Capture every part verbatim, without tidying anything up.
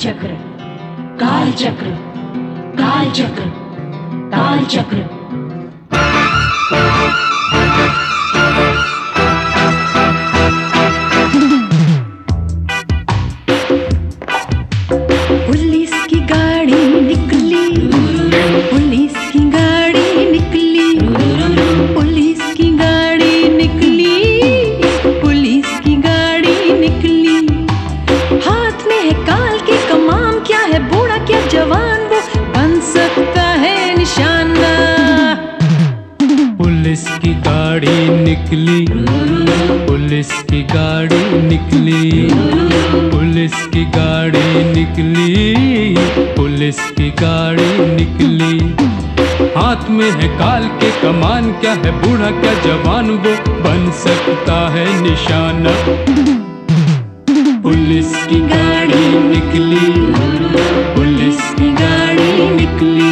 चक्र, काल चक्र, काल चक्र, काल चक्र। पुलिस की गाड़ी निकली, पुलिस की गाड़ी निकली, पुलिस की गाड़ी निकली, पुलिस की गाड़ी निकली। हाथ में है काल की कमान, क्या है बूढ़ा क्या जवान, वो बन सकता है निशाना। पुलिस की गाड़ी निकली, पुलिस की गाड़ी निकली, पुलिस की गाड़ी निकली, पुलिस की गाड़ी निकली। हाथ में है काल के कमान, क्या है बूढ़ा क्या जवान, वो बन सकता है निशाना। पुलिस की गाड़ी निकली, पुलिस की गाड़ी निकली।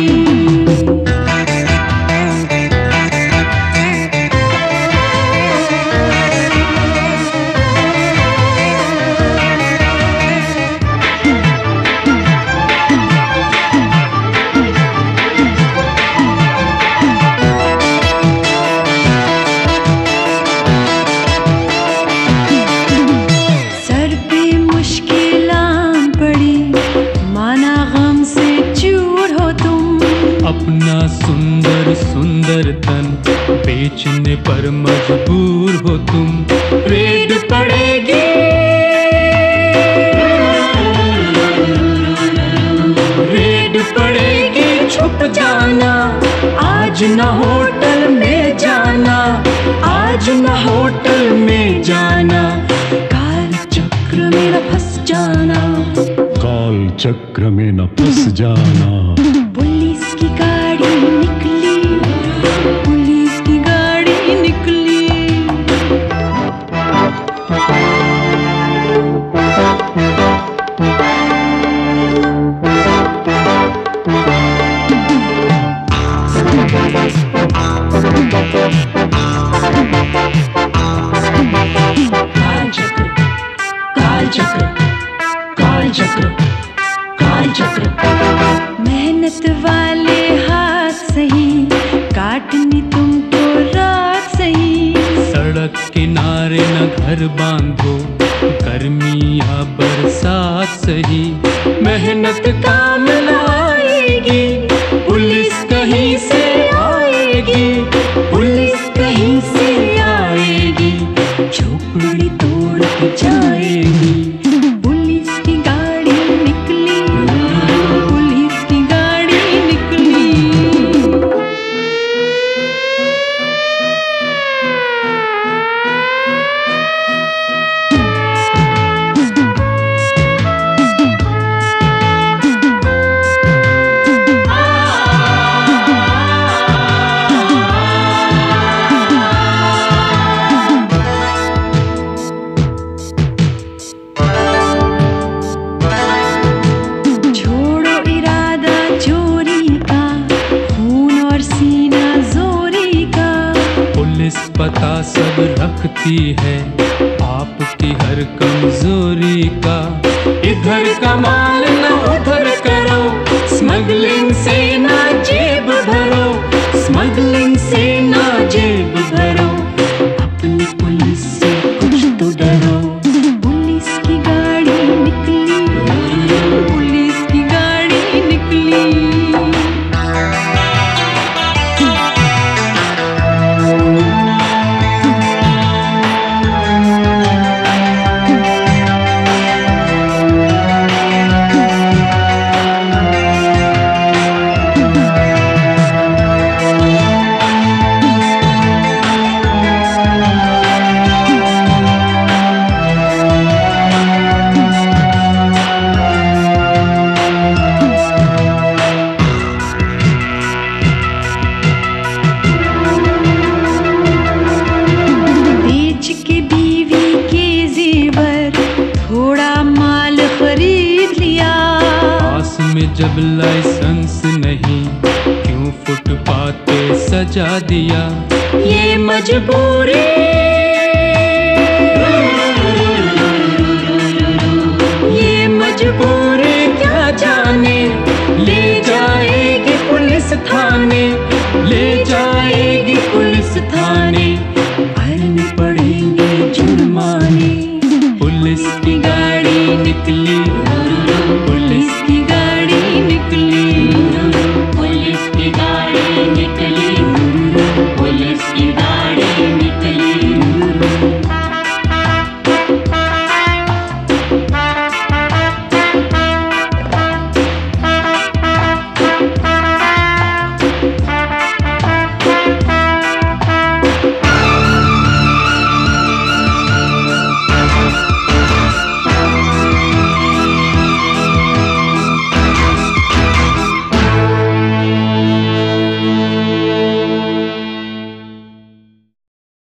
अपना सुंदर सुंदर तन बेचने पर मजबूर हो तुम। रेड पड़ेगी, रेड पड़ेगी, छुप जाना। आज न होटल में जाना, आज न होटल में जाना। काल चक्र में न फंस जाना, काल चक्र में न फंस जाना। पुलिस की गाड़ी निकली, पुलिस की गाड़ी निकली। काल चक्र, काल चक्र, काल चक्र, काल चक्र। मेहनत वाले हाथ सही, काटनी तुमको रात सही। सड़क किनारे न घर बांधो, गर्मी या बरसात सही। मेहनत काम न आएगी, पुलिस कहीं से आएगी, पुलिस कहीं से आएगी। झोपड़ी तोड़ के जाएगी। पुलिस की गाड़ी निकली, पुलिस की गाड़ी निकली। छोड़ो इरादा चोरी का, खून और सीना जोरी का। पुलिस पता सब रखती है आपकी हर कमजोरी का। इधर का माल न उधर करो, स्मगलिंग से ना जेब भरो, स्मगलिंग से ना जेब भरो। अपनी पुलिस से कुछ तो डरो। पुलिस की गाड़ी निकली, पुलिस की गाड़ी निकली। बेच के बीवी के जेवर, थोड़ा माल खरीद लिया। पास में जब लाइसेंस नहीं, क्यों फुटपाथ पे सजा दिया। ये मजबूरी, ये मजबूरी।